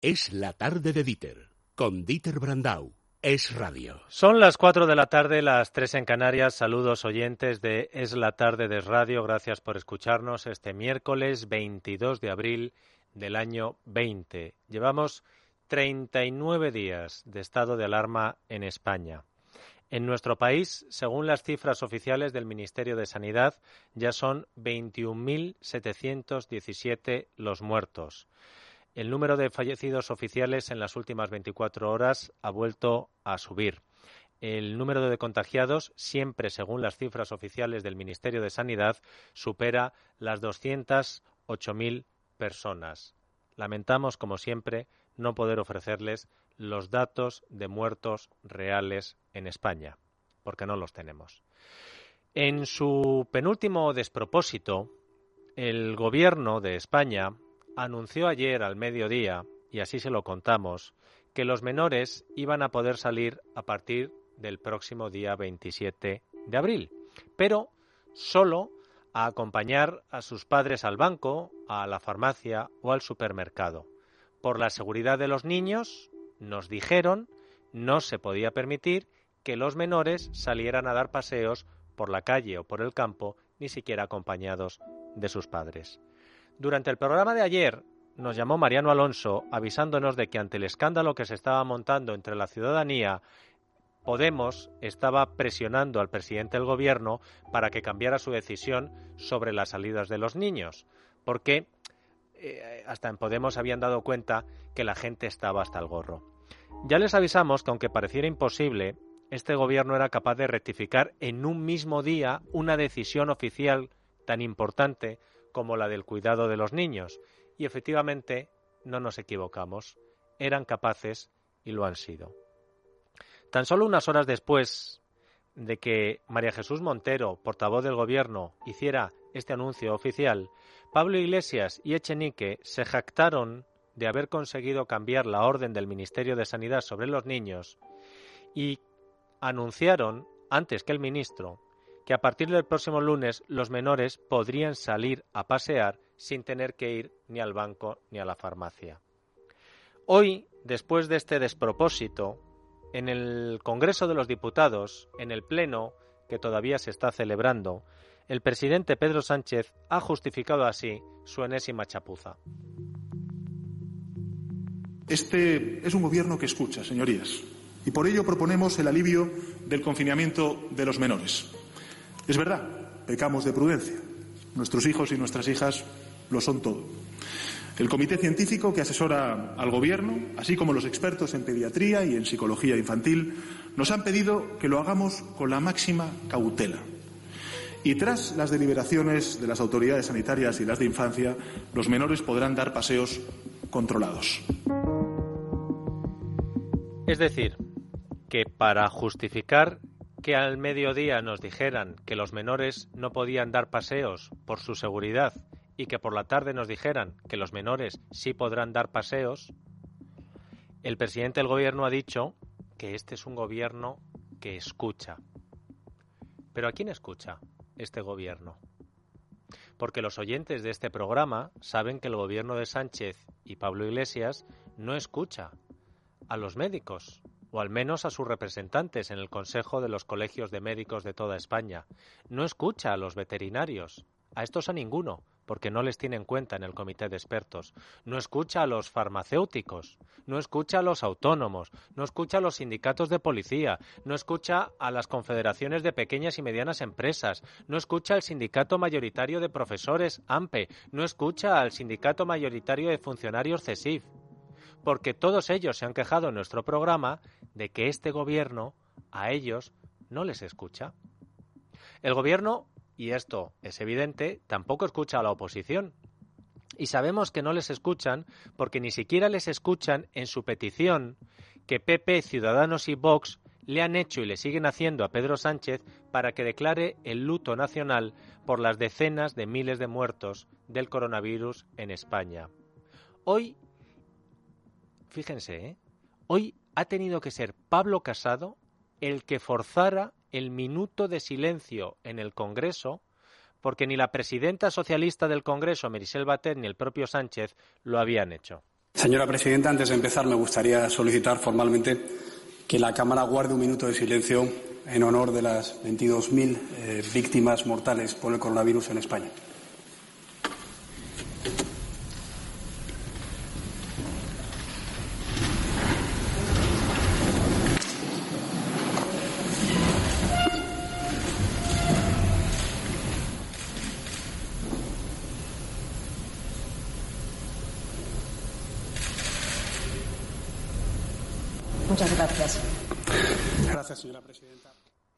Es la tarde de Dieter, con Dieter Brandau. Es Radio. Son las 4 de la tarde, las 3 en Canarias. Saludos oyentes de Es la tarde de Radio. Gracias por escucharnos este miércoles 22 de abril del año 20. Llevamos 39 días de estado de alarma en España. En nuestro país, según las cifras oficiales del Ministerio de Sanidad, ya son 21.717 los muertos. El número de fallecidos oficiales en las últimas 24 horas ha vuelto a subir. El número de contagiados, siempre según las cifras oficiales del Ministerio de Sanidad, supera las 208.000 personas. Lamentamos, como siempre, no poder ofrecerles los datos de muertos reales en España, porque no los tenemos. En su penúltimo despropósito, el Gobierno de España anunció ayer al mediodía, y así se lo contamos, que los menores iban a poder salir a partir del próximo día 27 de abril, pero solo a acompañar a sus padres al banco, a la farmacia o al supermercado. Por la seguridad de los niños, nos dijeron, no se podía permitir que los menores salieran a dar paseos por la calle o por el campo, ni siquiera acompañados de sus padres. Durante el programa de ayer nos llamó Mariano Alonso avisándonos de que ante el escándalo que se estaba montando entre la ciudadanía, Podemos estaba presionando al presidente del Gobierno para que cambiara su decisión sobre las salidas de los niños, porque hasta en Podemos habían dado cuenta que la gente estaba hasta el gorro. Ya les avisamos que aunque pareciera imposible, este Gobierno era capaz de rectificar en un mismo día una decisión oficial tan importante como la del cuidado de los niños. Y efectivamente, no nos equivocamos. Eran capaces y lo han sido. Tan solo unas horas después de que María Jesús Montero, portavoz del Gobierno, hiciera este anuncio oficial, Pablo Iglesias y Echenique se jactaron de haber conseguido cambiar la orden del Ministerio de Sanidad sobre los niños y anunciaron, antes que el ministro, que a partir del próximo lunes los menores podrían salir a pasear sin tener que ir ni al banco ni a la farmacia. Hoy, después de este despropósito, en el Congreso de los Diputados, en el Pleno, que todavía se está celebrando, el presidente Pedro Sánchez ha justificado así su enésima chapuza. Este es un gobierno que escucha, señorías, y por ello proponemos el alivio del confinamiento de los menores. Es verdad, pecamos de prudencia. Nuestros hijos y nuestras hijas lo son todo. El comité científico que asesora al Gobierno, así como los expertos en pediatría y en psicología infantil, nos han pedido que lo hagamos con la máxima cautela. Y tras las deliberaciones de las autoridades sanitarias y las de infancia, los menores podrán dar paseos controlados. Es decir, que para justificar que al mediodía nos dijeran que los menores no podían dar paseos por su seguridad y que por la tarde nos dijeran que los menores sí podrán dar paseos, el presidente del Gobierno ha dicho que este es un gobierno que escucha. ¿Pero a quién escucha este gobierno? Porque los oyentes de este programa saben que el gobierno de Sánchez y Pablo Iglesias no escucha a los médicos, o al menos a sus representantes en el Consejo de los Colegios de Médicos de toda España. No escucha a los veterinarios, a estos a ninguno, porque no les tiene en cuenta en el comité de expertos. No escucha a los farmacéuticos, no escucha a los autónomos, no escucha a los sindicatos de policía, no escucha a las confederaciones de pequeñas y medianas empresas, no escucha al sindicato mayoritario de profesores, AMPE, no escucha al sindicato mayoritario de funcionarios, CESIF, porque todos ellos se han quejado en nuestro programa de que este gobierno a ellos no les escucha. El gobierno, y esto es evidente, tampoco escucha a la oposición. Y sabemos que no les escuchan porque ni siquiera les escuchan en su petición que PP, Ciudadanos y Vox le han hecho y le siguen haciendo a Pedro Sánchez para que declare el luto nacional por las decenas de miles de muertos del coronavirus en España. Hoy, fíjense, hoy ha tenido que ser Pablo Casado el que forzara el minuto de silencio en el Congreso, porque ni la presidenta socialista del Congreso, Meritxell Batet, ni el propio Sánchez lo habían hecho. Señora presidenta, antes de empezar me gustaría solicitar formalmente que la Cámara guarde un minuto de silencio en honor de las 22.000 víctimas mortales por el coronavirus en España. Muchas gracias. Gracias, señora presidenta.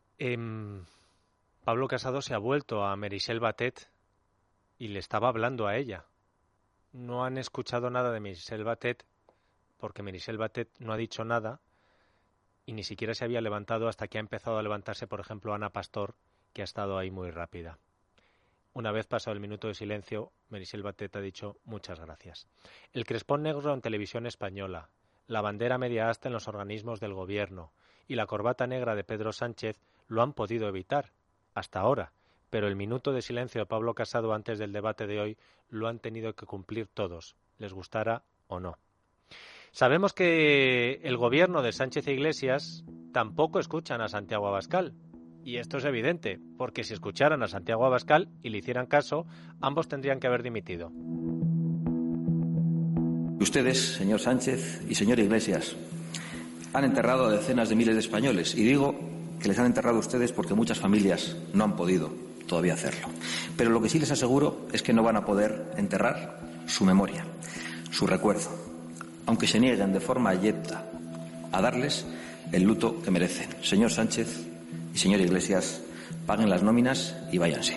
Pablo Casado se ha vuelto a Meritxell Batet y le estaba hablando a ella. No han escuchado nada de Meritxell Batet porque Meritxell Batet no ha dicho nada y ni siquiera se había levantado hasta que ha empezado a levantarse, por ejemplo, Ana Pastor, que ha estado ahí muy rápida. Una vez pasado el minuto de silencio, Meritxell Batet ha dicho muchas gracias. El crespón negro en Televisión Española, la bandera media asta en los organismos del gobierno y la corbata negra de Pedro Sánchez lo han podido evitar, hasta ahora, pero el minuto de silencio de Pablo Casado antes del debate de hoy lo han tenido que cumplir todos, les gustara o no. Sabemos que el gobierno de Sánchez e Iglesias tampoco escuchan a Santiago Abascal, y esto es evidente, porque si escucharan a Santiago Abascal y le hicieran caso, ambos tendrían que haber dimitido. Ustedes, señor Sánchez y señor Iglesias, han enterrado a decenas de miles de españoles. Y digo que les han enterrado a ustedes porque muchas familias no han podido todavía hacerlo. Pero lo que sí les aseguro es que no van a poder enterrar su memoria, su recuerdo, aunque se nieguen de forma abyecta a darles el luto que merecen. Señor Sánchez y señor Iglesias, paguen las nóminas y váyanse.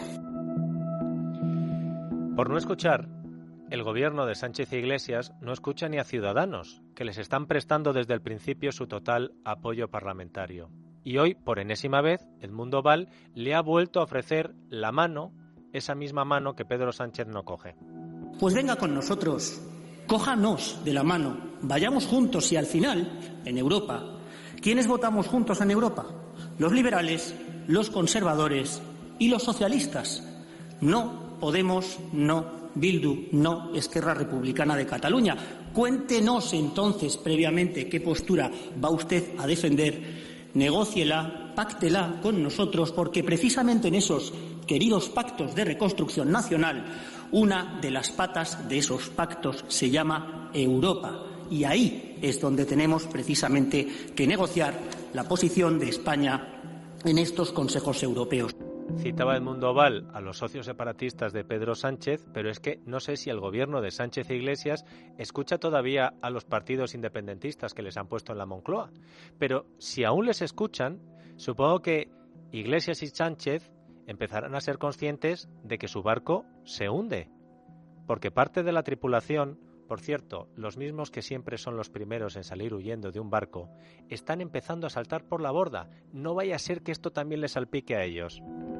Por no escuchar, el gobierno de Sánchez e Iglesias no escucha ni a Ciudadanos, que les están prestando desde el principio su total apoyo parlamentario. Y hoy, por enésima vez, Edmundo Val le ha vuelto a ofrecer la mano, esa misma mano que Pedro Sánchez no coge. Pues venga con nosotros, cójanos de la mano, vayamos juntos y al final, en Europa, ¿quiénes votamos juntos en Europa? Los liberales, los conservadores y los socialistas. No Podemos, no Bildu, no Esquerra Republicana de Cataluña. Cuéntenos entonces previamente qué postura va usted a defender, negóciela, páctela con nosotros, porque precisamente en esos queridos pactos de reconstrucción nacional, una de las patas de esos pactos se llama Europa. Y ahí es donde tenemos precisamente que negociar la posición de España en estos consejos europeos. Citaba Edmundo Val a los socios separatistas de Pedro Sánchez, pero es que no sé si el gobierno de Sánchez e Iglesias escucha todavía a los partidos independentistas que les han puesto en la Moncloa. Pero si aún les escuchan, supongo que Iglesias y Sánchez empezarán a ser conscientes de que su barco se hunde. Porque parte de la tripulación, por cierto, los mismos que siempre son los primeros en salir huyendo de un barco, están empezando a saltar por la borda. No vaya a ser que esto también les salpique a ellos.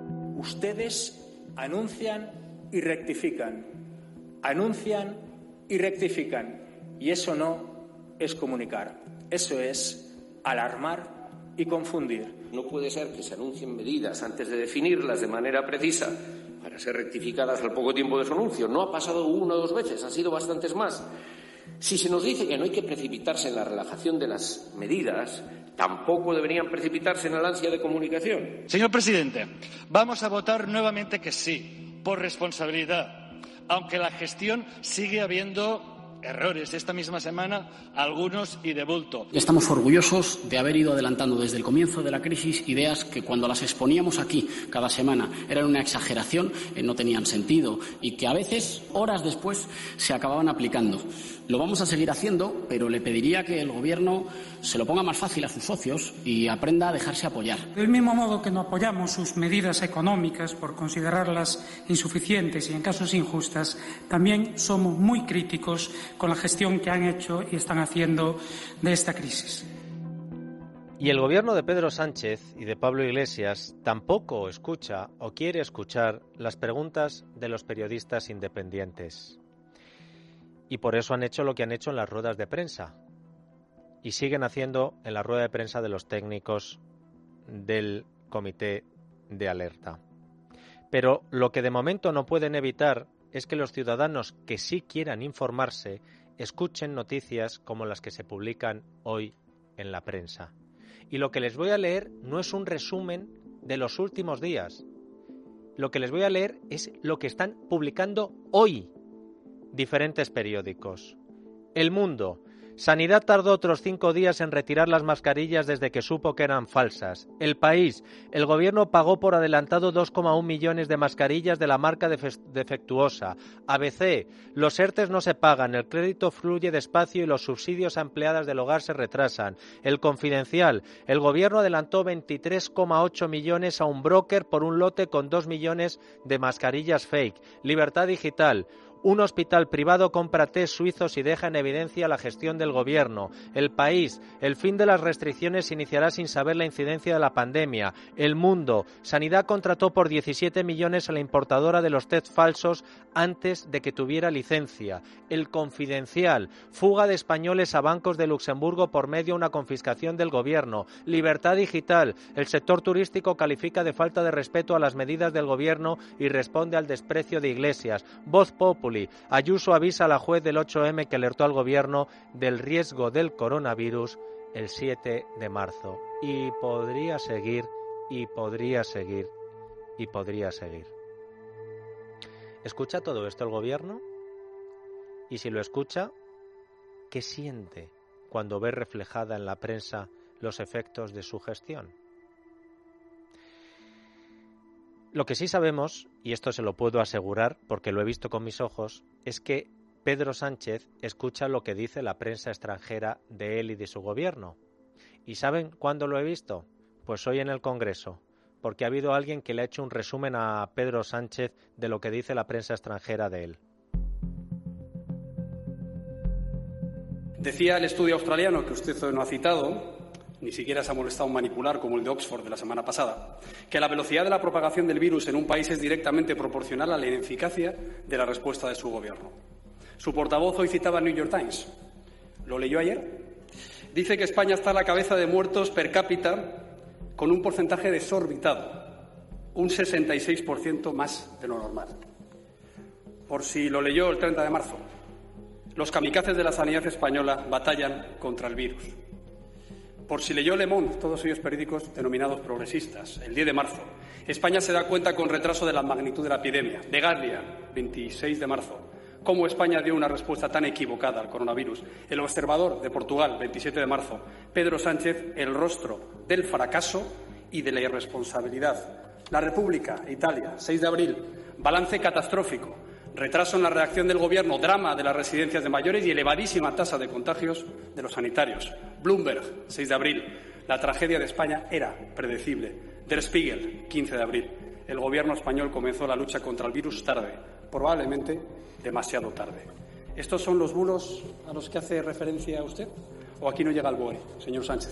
Ustedes anuncian y rectifican, anuncian y rectifican, y eso no es comunicar, eso es alarmar y confundir. No puede ser que se anuncien medidas antes de definirlas de manera precisa para ser rectificadas al poco tiempo de su anuncio. No ha pasado una o dos veces, han sido bastantes más. Si se nos dice que no hay que precipitarse en la relajación de las medidas, tampoco deberían precipitarse en el ansia de comunicación. Señor presidente, vamos a votar nuevamente que sí, por responsabilidad, aunque la gestión sigue habiendo errores. Esta misma semana, algunos y de bulto. Estamos orgullosos de haber ido adelantando desde el comienzo de la crisis ideas que cuando las exponíamos aquí cada semana eran una exageración, no tenían sentido y que a veces, horas después, se acababan aplicando. Lo vamos a seguir haciendo, pero le pediría que el Gobierno se lo ponga más fácil a sus socios y aprenda a dejarse apoyar. Del mismo modo que no apoyamos sus medidas económicas por considerarlas insuficientes y en casos injustas, también somos muy críticos con la gestión que han hecho y están haciendo de esta crisis. Y el gobierno de Pedro Sánchez y de Pablo Iglesias tampoco escucha o quiere escuchar las preguntas de los periodistas independientes. Y por eso han hecho lo que han hecho en las ruedas de prensa. Y siguen haciendo en la rueda de prensa de los técnicos del comité de alerta. Pero lo que de momento no pueden evitar es que los ciudadanos que sí quieran informarse escuchen noticias como las que se publican hoy en la prensa. Y lo que les voy a leer no es un resumen de los últimos días. Lo que les voy a leer es lo que están publicando hoy diferentes periódicos. El Mundo. Sanidad tardó otros 5 días en retirar las mascarillas desde que supo que eran falsas. El País. El gobierno pagó por adelantado 2,1 millones de mascarillas de la marca defectuosa. ABC. Los ERTEs no se pagan, el crédito fluye despacio y los subsidios a empleadas del hogar se retrasan. El Confidencial. El gobierno adelantó 23,8 millones a un broker por un lote con 2 millones de mascarillas fake. Libertad Digital. Un hospital privado compra test suizos y deja en evidencia la gestión del gobierno. El País. El fin de las restricciones se iniciará sin saber la incidencia de la pandemia. El Mundo. Sanidad contrató por 17 millones a la importadora de los test falsos antes de que tuviera licencia. El Confidencial. Fuga de españoles a bancos de Luxemburgo por medio de una confiscación del gobierno. Libertad Digital. El sector turístico califica de falta de respeto a las medidas del gobierno y responde al desprecio de Iglesias. Voz Populi. Ayuso avisa a la juez del 8M que alertó al gobierno del riesgo del coronavirus el 7 de marzo. Y podría seguir, y podría seguir, y podría seguir. ¿Escucha todo esto el gobierno? Y si lo escucha, ¿qué siente cuando ve reflejada en la prensa los efectos de su gestión? Lo que sí sabemos, y esto se lo puedo asegurar porque lo he visto con mis ojos, es que Pedro Sánchez escucha lo que dice la prensa extranjera de él y de su gobierno. ¿Y saben cuándo lo he visto? Pues hoy en el Congreso, porque ha habido alguien que le ha hecho un resumen a Pedro Sánchez de lo que dice la prensa extranjera de él. Decía el estudio australiano que usted no ha citado, ni siquiera se ha molestado en manipular, como el de Oxford de la semana pasada, que la velocidad de la propagación del virus en un país es directamente proporcional a la ineficacia de la respuesta de su gobierno. Su portavoz hoy citaba el New York Times. ¿Lo leyó ayer? Dice que España está a la cabeza de muertos per cápita con un porcentaje desorbitado, un 66% más de lo normal. Por si lo leyó el 30 de marzo, los kamikazes de la sanidad española batallan contra el virus. Por si leyó Le Monde, todos ellos periódicos denominados progresistas, el 10 de marzo, España se da cuenta con retraso de la magnitud de la epidemia. The Guardian, 26 de marzo, cómo España dio una respuesta tan equivocada al coronavirus. El Observador de Portugal, 27 de marzo, Pedro Sánchez, el rostro del fracaso y de la irresponsabilidad. La República, Italia, 6 de abril, balance catastrófico. Retraso en la reacción del Gobierno, drama de las residencias de mayores y elevadísima tasa de contagios de los sanitarios. Bloomberg, 6 de abril. La tragedia de España era predecible. Der Spiegel, 15 de abril. El Gobierno español comenzó la lucha contra el virus tarde, probablemente demasiado tarde. ¿Estos son los bulos a los que hace referencia usted? ¿O aquí no llega el BOE, señor Sánchez?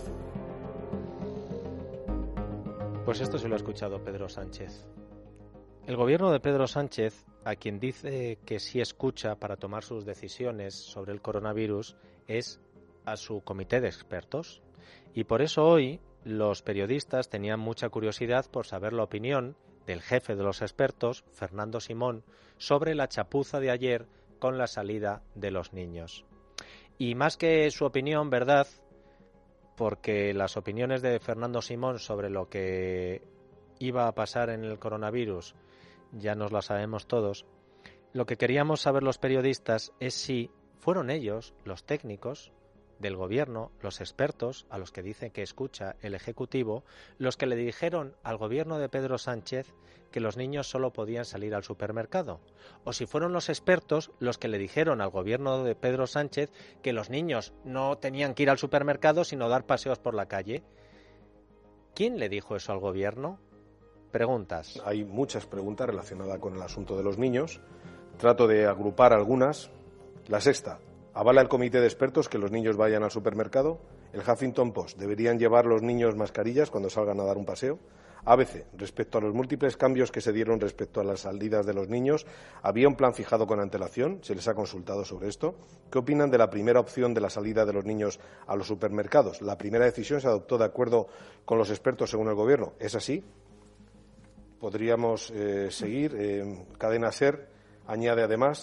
Pues esto se lo ha escuchado Pedro Sánchez. El gobierno de Pedro Sánchez, a quien dice que sí escucha para tomar sus decisiones sobre el coronavirus, es a su comité de expertos. Y por eso hoy los periodistas tenían mucha curiosidad por saber la opinión del jefe de los expertos, Fernando Simón, sobre la chapuza de ayer con la salida de los niños. Y más que su opinión, ¿verdad?, porque las opiniones de Fernando Simón sobre lo que iba a pasar en el coronavirus ya nos las sabemos todos, lo que queríamos saber los periodistas es si fueron ellos, los técnicos del gobierno, los expertos, a los que dicen que escucha el Ejecutivo, los que le dijeron al gobierno de Pedro Sánchez que los niños solo podían salir al supermercado, o si fueron los expertos los que le dijeron al gobierno de Pedro Sánchez que los niños no tenían que ir al supermercado sino dar paseos por la calle. ¿Quién le dijo eso al gobierno? Preguntas. Hay muchas preguntas relacionadas con el asunto de los niños. Trato de agrupar algunas. La sexta. ¿Avala el comité de expertos que los niños vayan al supermercado? El Huffington Post. ¿Deberían llevar los niños mascarillas cuando salgan a dar un paseo? ABC. Respecto a los múltiples cambios que se dieron respecto a las salidas de los niños, ¿había un plan fijado con antelación? ¿Se les ha consultado sobre esto? ¿Qué opinan de la primera opción de la salida de los niños a los supermercados? La primera decisión se adoptó de acuerdo con los expertos según el Gobierno. ¿Es así? Podríamos seguir. Cadena SER añade además: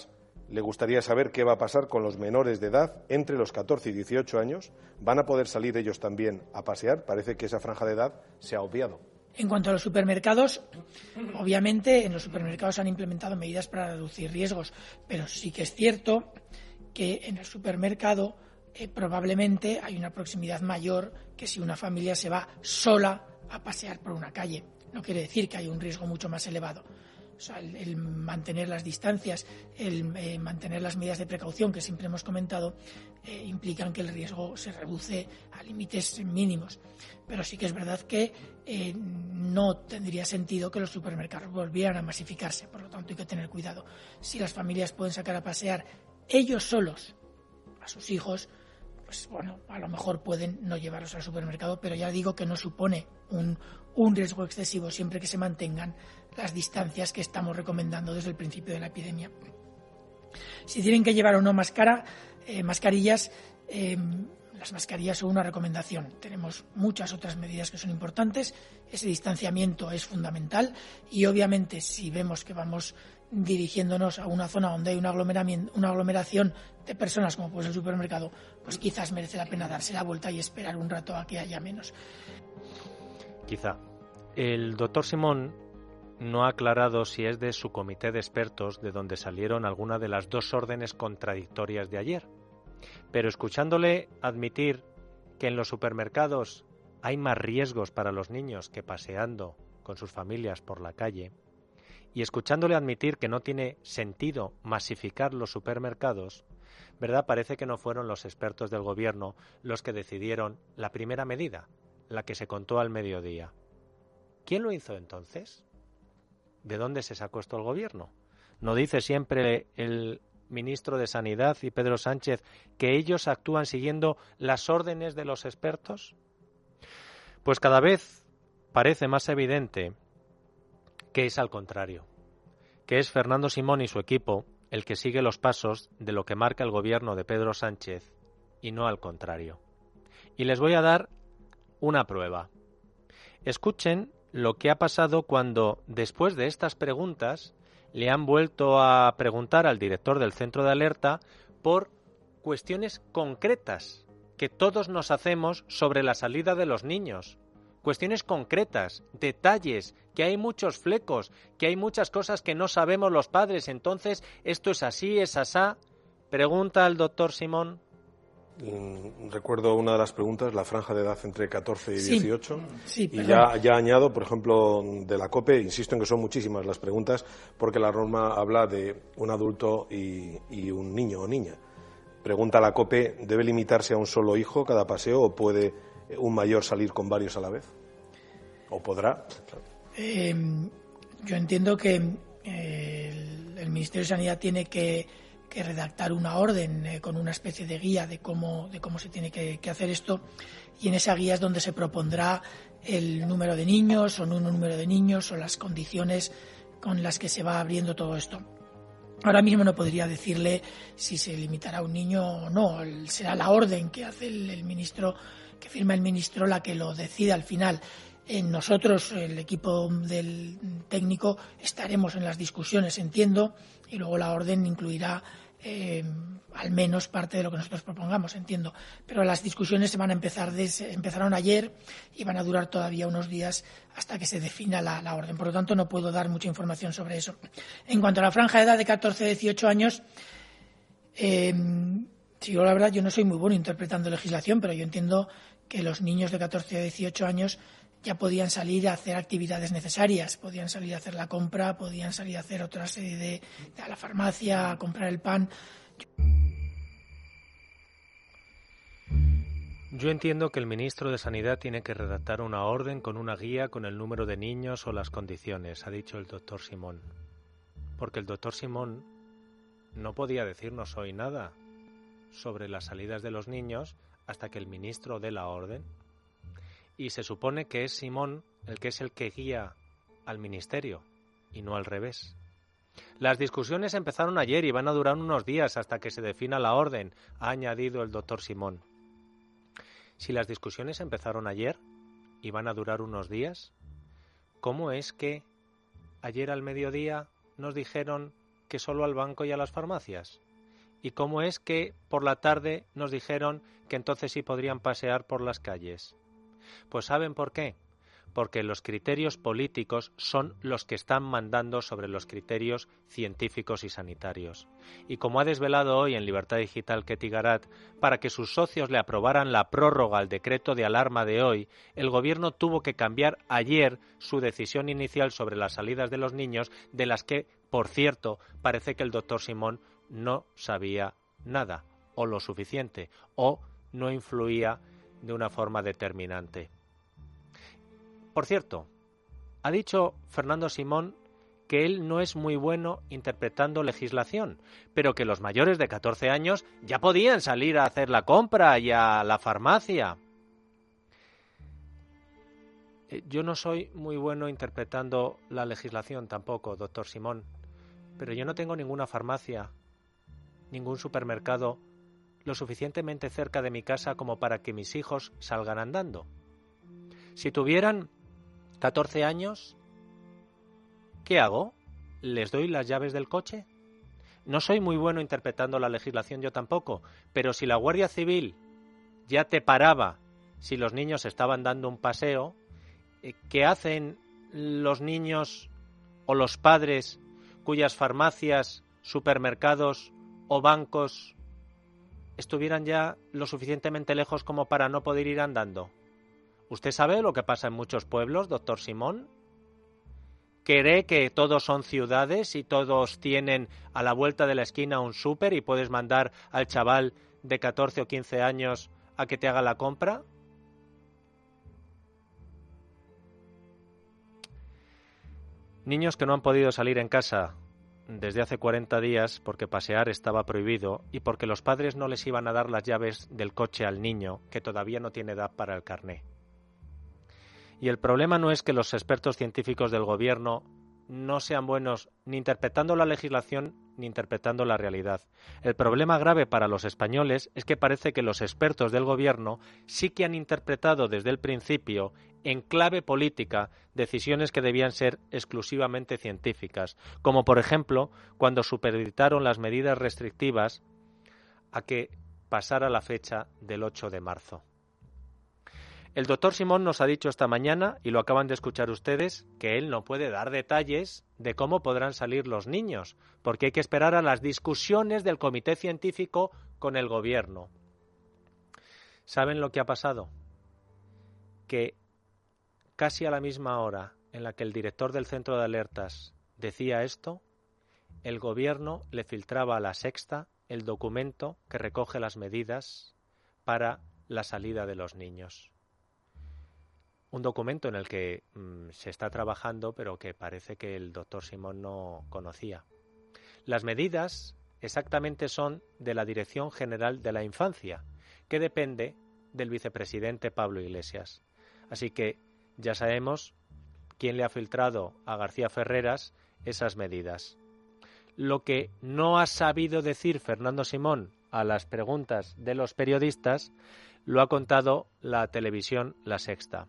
le gustaría saber qué va a pasar con los menores de edad entre los 14 y 18 años. ¿Van a poder salir ellos también a pasear? Parece que esa franja de edad se ha obviado. En cuanto a los supermercados, obviamente en los supermercados han implementado medidas para reducir riesgos, pero sí que es cierto que en el supermercado probablemente hay una proximidad mayor que si una familia se va sola a pasear por una calle. No quiere decir que haya un riesgo mucho más elevado. O sea, el mantener las distancias, el mantener las medidas de precaución que siempre hemos comentado, implican que el riesgo se reduce a límites mínimos. Pero sí que es verdad que no tendría sentido que los supermercados volvieran a masificarse. Por lo tanto, hay que tener cuidado. Si las familias pueden sacar a pasear ellos solos a sus hijos, pues bueno, a lo mejor pueden no llevarlos al supermercado, pero ya digo que no supone un riesgo excesivo siempre que se mantengan las distancias que estamos recomendando desde el principio de la epidemia. Si tienen que llevar o no mascarillas, las mascarillas son una recomendación. Tenemos muchas otras medidas que son importantes. Ese distanciamiento es fundamental y obviamente si vemos que vamos dirigiéndonos a una zona donde hay una aglomeración de personas como puede ser el supermercado, pues quizás merece la pena darse la vuelta y esperar un rato a que haya menos. Quizá. El doctor Simón no ha aclarado si es de su comité de expertos de donde salieron alguna de las dos órdenes contradictorias de ayer. Pero escuchándole admitir que en los supermercados hay más riesgos para los niños que paseando con sus familias por la calle, y escuchándole admitir que no tiene sentido masificar los supermercados, ¿verdad? Parece que no fueron los expertos del gobierno los que decidieron la primera medida, la que se contó al mediodía. ¿Quién lo hizo entonces? ¿De dónde se sacó esto el gobierno? ¿No dice siempre el ministro de Sanidad y Pedro Sánchez que ellos actúan siguiendo las órdenes de los expertos? Pues cada vez parece más evidente que es al contrario, que es Fernando Simón y su equipo el que sigue los pasos de lo que marca el gobierno de Pedro Sánchez y no al contrario. Y les voy a dar una prueba. Escuchen lo que ha pasado cuando, después de estas preguntas, le han vuelto a preguntar al director del centro de alerta por cuestiones concretas que todos nos hacemos sobre la salida de los niños. Cuestiones concretas, detalles, que hay muchos flecos, que hay muchas cosas que no sabemos los padres. Entonces, ¿esto es así, es asá? Pregunta al doctor Simón. Recuerdo una de las preguntas, la franja de edad entre 14 y 18. Sí, y ya añado, por ejemplo, de la COPE, insisto en que son muchísimas las preguntas, porque la norma habla de un adulto y un niño o niña. Pregunta a la COPE, ¿debe limitarse a un solo hijo cada paseo o puede un mayor salir con varios a la vez? ¿O podrá? Yo entiendo que el Ministerio de Sanidad tiene que redactar una orden con una especie de guía de cómo se tiene que hacer esto, y en esa guía es donde se propondrá el número de niños o no un número de niños o las condiciones con las que se va abriendo todo esto. Ahora mismo no podría decirle si se limitará a un niño o no. Será la orden que hace el ministro, que firma el ministro, la que lo decida al final. Nosotros, el equipo del técnico, estaremos en las discusiones, entiendo, y luego la orden incluirá al menos parte de lo que nosotros propongamos, entiendo. Pero las discusiones empezaron ayer y van a durar todavía unos días hasta que se defina la orden. Por lo tanto, no puedo dar mucha información sobre eso. En cuanto a la franja de edad de 14 a 18 años, yo la verdad, yo no soy muy bueno interpretando legislación, pero yo entiendo que los niños de 14 a 18 años ya podían salir a hacer actividades necesarias, podían salir a hacer la compra, podían salir a hacer otra serie a la farmacia, a comprar el pan. Yo entiendo que el ministro de Sanidad tiene que redactar una orden con una guía con el número de niños o las condiciones, ha dicho el doctor Simón. Porque el doctor Simón no podía decirnos hoy nada sobre las salidas de los niños hasta que el ministro dé la orden. Y se supone que es Simón el que guía al ministerio y no al revés. Las discusiones empezaron ayer y van a durar unos días hasta que se defina la orden, ha añadido el doctor Simón. Si las discusiones empezaron ayer y van a durar unos días, ¿cómo es que ayer al mediodía nos dijeron que solo al banco y a las farmacias? ¿Y cómo es que por la tarde nos dijeron que entonces sí podrían pasear por las calles? Pues ¿saben por qué? Porque los criterios políticos son los que están mandando sobre los criterios científicos y sanitarios. Y como ha desvelado hoy en Libertad Digital Ketty Garat, para que sus socios le aprobaran la prórroga al decreto de alarma de hoy, el Gobierno tuvo que cambiar ayer su decisión inicial sobre las salidas de los niños, de las que, por cierto, parece que el doctor Simón no sabía nada, o lo suficiente, o no influía de una forma determinante. Por cierto, ha dicho Fernando Simón que él no es muy bueno interpretando legislación, pero que los mayores de 14 años ya podían salir a hacer la compra y a la farmacia. Yo no soy muy bueno interpretando la legislación tampoco, doctor Simón, pero yo no tengo ninguna farmacia, ningún supermercado lo suficientemente cerca de mi casa como para que mis hijos salgan andando. Si tuvieran 14 años, ¿qué hago? ¿Les doy las llaves del coche? No soy muy bueno interpretando la legislación yo tampoco, pero si la Guardia Civil ya te paraba si los niños estaban dando un paseo, ¿qué hacen los niños o los padres cuyas farmacias, supermercados o bancos estuvieran ya lo suficientemente lejos como para no poder ir andando? ¿Usted sabe lo que pasa en muchos pueblos, doctor Simón? ¿Cree que todos son ciudades y todos tienen a la vuelta de la esquina un súper y puedes mandar al chaval de 14 o 15 años a que te haga la compra? Niños que no han podido salir en casa desde hace 40 días porque pasear estaba prohibido y porque los padres no les iban a dar las llaves del coche al niño que todavía no tiene edad para el carné. Y el problema no es que los expertos científicos del Gobierno no sean buenos ni interpretando la legislación ni interpretando la realidad. El problema grave para los españoles es que parece que los expertos del Gobierno sí que han interpretado desde el principio, en clave política, decisiones que debían ser exclusivamente científicas, como por ejemplo cuando supeditaron las medidas restrictivas a que pasara la fecha del 8 de marzo. El doctor Simón nos ha dicho esta mañana, y lo acaban de escuchar ustedes, que él no puede dar detalles de cómo podrán salir los niños, porque hay que esperar a las discusiones del comité científico con el Gobierno. ¿Saben lo que ha pasado? Que casi a la misma hora en la que el director del centro de alertas decía esto, el Gobierno le filtraba a La Sexta el documento que recoge las medidas para la salida de los niños. Un documento en el que se está trabajando, pero que parece que el doctor Simón no conocía. Las medidas exactamente son de la Dirección General de la Infancia, que depende del vicepresidente Pablo Iglesias. Así que ya sabemos quién le ha filtrado a García Ferreras esas medidas. Lo que no ha sabido decir Fernando Simón a las preguntas de los periodistas lo ha contado la televisión La Sexta.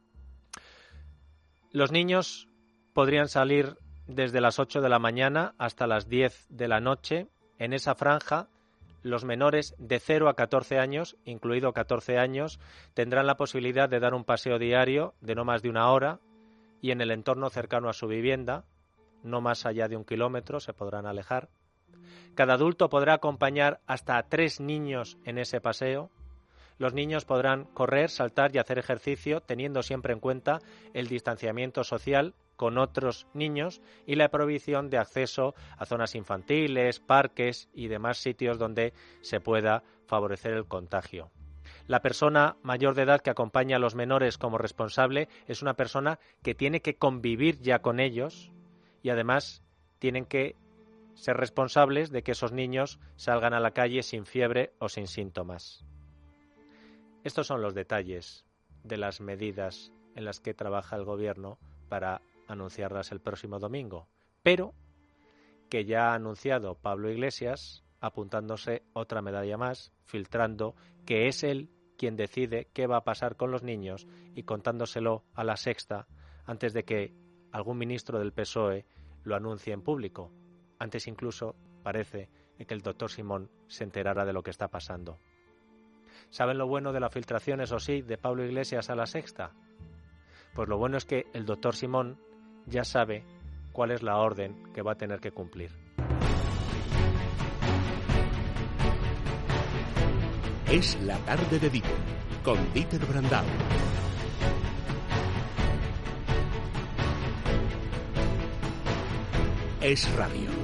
Los niños podrían salir desde las 8 de la mañana hasta las 10 de la noche. En esa franja, los menores de 0 a 14 años, incluido 14 años, tendrán la posibilidad de dar un paseo diario de no más de 1 hora y en el entorno cercano a su vivienda, no más allá de 1 kilómetro, se podrán alejar. Cada adulto podrá acompañar hasta a 3 niños en ese paseo. Los niños podrán correr, saltar y hacer ejercicio, teniendo siempre en cuenta el distanciamiento social con otros niños y la prohibición de acceso a zonas infantiles, parques y demás sitios donde se pueda favorecer el contagio. La persona mayor de edad que acompaña a los menores como responsable es una persona que tiene que convivir ya con ellos y además tienen que ser responsables de que esos niños salgan a la calle sin fiebre o sin síntomas. Estos son los detalles de las medidas en las que trabaja el Gobierno para anunciarlas el próximo domingo, pero que ya ha anunciado Pablo Iglesias, apuntándose otra medalla más, filtrando que es él quien decide qué va a pasar con los niños y contándoselo a La Sexta antes de que algún ministro del PSOE lo anuncie en público. antes incluso, parece, de que el doctor Simón se enterara de lo que está pasando. ¿Saben lo bueno de la filtración, eso sí, de Pablo Iglesias a La Sexta? Pues lo bueno es que el doctor Simón ya sabe cuál es la orden que va a tener que cumplir. Es la tarde de Dieter, con Dieter Brandau. Es Radio.